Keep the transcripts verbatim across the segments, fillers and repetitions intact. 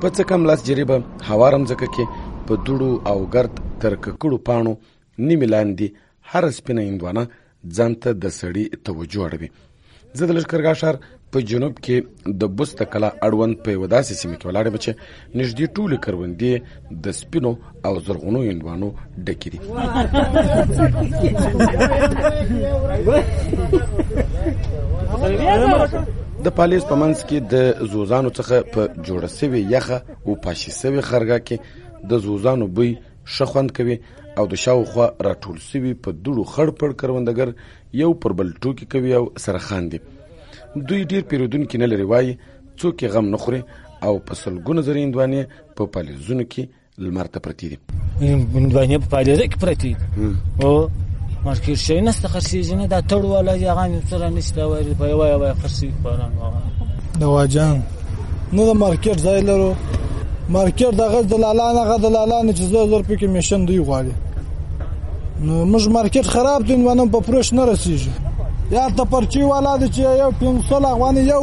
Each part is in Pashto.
په څه کم لاس جریبه هوارم ځکه کې په دوړو او ګرد تر ککړو پاڼو نیمې لاندې هره سپینه هندوانه ځان ته د سړي توجه اړوي. زه د لښکرګاه ښار په جنوب کې د بست کلا اړوند په یوه داسې سیمه کې ولاړ یم چې نږدې ټولې کروندې د سپینو او زرغونو هندوانو ډکې دي. د پالیس په منځ کې د زوزانو څخه په جوړه سوې یخه او پاشي سوې خرګه کې د زوزانو بوی ښه خوند کوي او د شاوخوا راټول سوي په دوړو خړ پړ کروندګر یو پر بل ټوکې کوي او سره خاندي. دوی ډیر پیرودونکي نه لري، وایي څوک یې غم نه خوري او په سلګونه زره هندوانې په پالیزونو کې لمر ته پرتې دي. هندوانې په پالیزه کې پرتې دي او مارکیټ شي نسته خرڅېږي نه، دا تړ والا یې هغه مې سره نشته، وایي په یوه یوه خرڅېږي په د واجان نه د مارکیټ ځای لرو. مارکیټ دغه دلالان هغه دلالان چې زه زر پکې میشن دوی غواړي. نو موږ مارکیټ خراب دی، نو په پروش نه رسیږي. یا ته پرچی والا دی چې یو پنځه سوه افغانۍ یو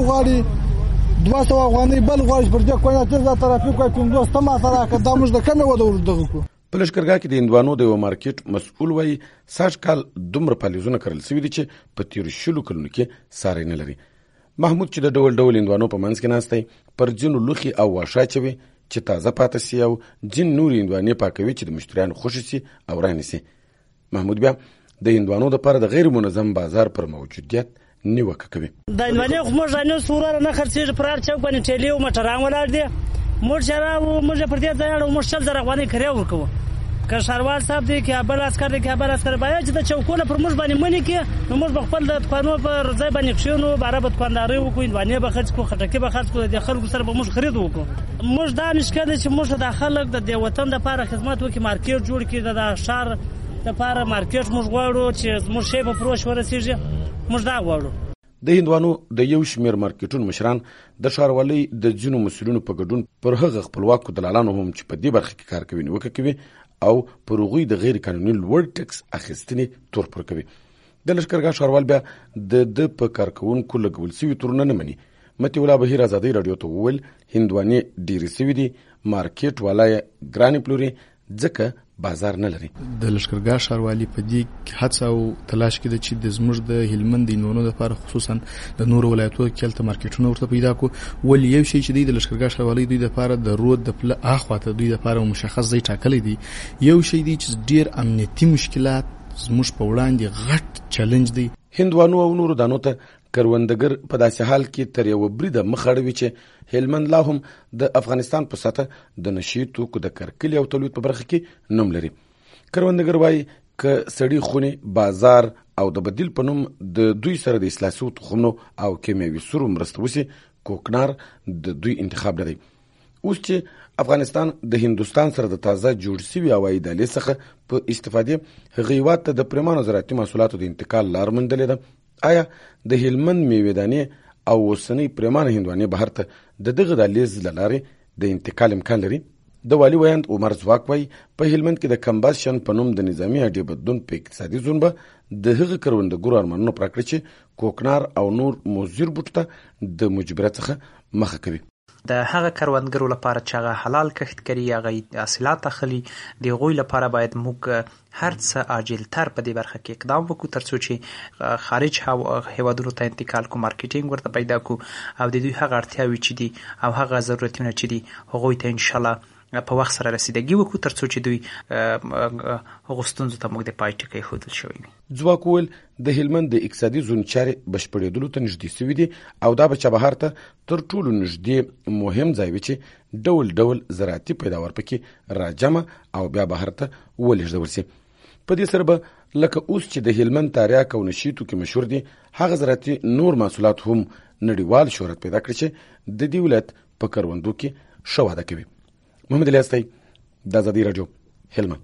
غواړي، دوه سوه افغانۍ بل غواړي، پر دې کوی ته دا ترافیک کوي پنځوس ته ما سره راکړه. دا موږ د کمې وده دغه کړو. په لښکرګاه کې د هندوانو د یوه مارکیټ مسؤل وایي سږ کال دومره پالیزونه کرل سوي دي چې په تېرو شلو کلونو کې ساری نه لري. محمود چې د ډول ډول هندوانو په منځ کې ناست دی، پر ځینو لوښي او واښه اچوي چې تازه پاته سي او ځین نورې هندوانې پاکوي چې د مشتریانو خوښې سي او رانیسي. محمود بیا د هندوانو دپاره د غیر منظم بازار پر موجودیت نیوکه کوي. د هندوانې خو موږ رانیو سوره نه خرڅېږي، پر هر چوک باندې ټیلې او موټران ولاړ دي. موږ چې راوړو موږ پر دې ځای اړو موږ شل زره افغانۍ کرایه ورکوو. که ښاروال صاحب دی که بل عسکر دی که بل عسکر باید چې د چوکونه پر موږ باندې منې کړي، نو موږ به خپل د دوکانو پر ځای باندې کښېنو، باره به دوکاندارۍ وکړو، هندوانې به خرڅ کړو، خټکي به خرڅ کړو، د خلکو سره به موږ خرید وکړو. موږ دا مشکل دی چې موږ د خلک د دې وطن دپاره خدمت وکړي، مارکیټ جوړ کړي، د ښار دپاره مارکیټ موږ غواړو چې زموږ شی په فروش ورسېږي. موږ دا غواړو. د هندوانو د یو شمېر مارکیټونو مشران د ښاروالۍ د ځینو مسؤلینو په ګډون پر هغه خپلواکو دلالانو هم چې په دې برخه کې کار کوي نیوکه کوي او پر هغوی د غیر قانوني لوړ ټکس اخیستنې تور پر کوي. د لښکرګاه ښاروال بیا د ده په کارکوونکو لګول سوي تورونه نه مني. متي الله بهیر ازادۍ راډیو ته وویل هندوانې ډېرې سوي دي، مارکیټ والا یې ګرانې پلوري ځکه بازار نه لري. د لښکرګاه ښاروالي په دې هڅه او تلاش کې ده چې د زموږ د هلمند د هندوانو لپاره خصوصا د نورو ولایتونو کې هلته مارکیټونه ورته پیدا کړو. ولې یو شی چې دی د لښکرګاه ښاروالۍ دوی لپاره د رود د پله اخواته دوی لپاره مشخص ځای ټاکلی دی. یو شی دی چې ډېر امنیتي مشکلات زموږ په وړاندې غټ چلنج دی. هندوانو او نورو دانو ته کروندګر په داسې حال کې تر یوه بریده مخ اړوي چې هلمند لا هم د افغانستان په سطح د نشي توکو د کرکلې او تولید په برخه کې نوم لري. کروندګر وایي که سړي خونې بازار او د بدیل په نوم د دوی سره د اصلاح شوو تخمونو او کیمیاوي سرو مرسته وشي، کوکنار د دوی انتخاب نه دی. اوس چې افغانستان د هندوستان سره د تازه جوړ سوي هوایي دهلیز څخه په استفادې هغه هېواد ته د پرېمانه زراعتي محصولاتو د انتقال لار موندلې ده، آیا د هلمند میوې دانې او اوسنۍ پرېمانه هندوانې بهر ته د دغه دهلیز له لارې د انتقال امکان لري؟ د والي ویاند عمر ځواک وایي په هلمند کې د کمباشن په نوم د نظامي اډې بدلون په اقتصادي زون به د هغه کروندګرو ارمانونه پوره کړي چې کوکنار او نور مضر بوټو ته د مجبوریت څخه مخه کوي. د هغه کروندګرو لپاره چې هغه حلال کښت کوي، هغه حاصلات اخلي، د هغوی لپاره باید موږ هر څه عاجلتر په دې برخه کې اقدام وکړو تر څو چې خارج هیوادونو ته انتقال کو، مارکیټینګ ورته پیدا کو او د دوی هغه اړتیاوې چې دي او هغه ضرورتونه چې دي هغوی ته انشاءالله په وخت سره رسیدګي وکړو تر څو چې دوی هغو ستونزو ته موږ د پای ټکی ایښودل شوی وي. ځواک وویل د هلمند د اقتصادي زون چارې بشپړېدلو ته نږدې سوي دي او دا به چابهار ته تر ټولو نږدې مهم ځای وي چې ډول ډول زراعتي پیداوار پکې راجمع او بیا بهر ته ولېږدول سي. په دې سره به لکه اوس چې د هلمند تاریاک او نشي توکي مشهور دي، هغه زراعتي نور محصولات هم نړیوال شهرت پیدا کړي چې د دې ولایت په کروندو کې ښه واده کوي. محمد الیاس دی، د ازادۍ راډیو، هلمند.